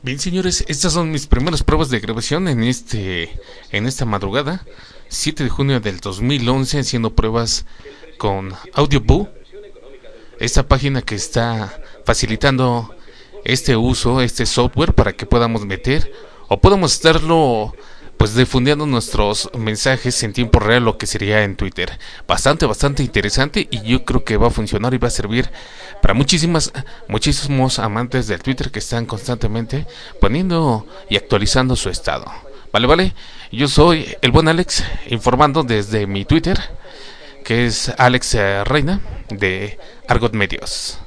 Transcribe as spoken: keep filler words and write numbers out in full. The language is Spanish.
Bien, señores, estas son mis primeras pruebas de grabación en este en esta madrugada, siete de junio del dos mil once, haciendo pruebas con Audioboo, esta página que está facilitando este uso, este software para que podamos meter o podamos estarlo pues difundiendo nuestros mensajes en tiempo real, lo que sería en Twitter. Bastante, bastante interesante, y yo creo que va a funcionar y va a servir para muchísimas, muchísimos amantes del Twitter que están constantemente poniendo y actualizando su estado. Vale, vale. Yo soy el buen Alex, informando desde mi Twitter, que es Alex eh, Reina, de Argot Medios.